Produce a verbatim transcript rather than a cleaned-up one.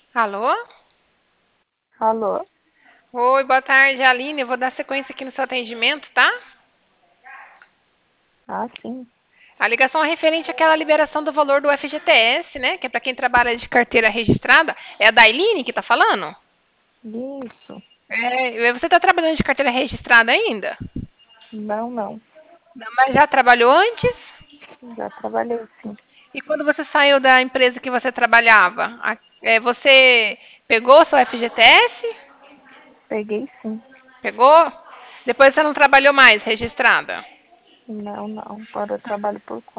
Alô? Alô? Oi, boa tarde, Aline. Eu vou dar sequência aqui no seu atendimento, tá? Ah, sim. A ligação é referente àquela liberação do valor do F G T S, né? Que é para quem trabalha de carteira registrada. É a Dailine que tá falando? Isso. É, você tá trabalhando de carteira registrada ainda? Não, não. Não, mas já trabalhou antes? Já trabalhei, sim. E quando você saiu da empresa que você trabalhava, a- é, você pegou seu F G T S? Peguei, sim. Pegou? Depois você não trabalhou mais registrada? Não, não. Agora eu trabalho por conta.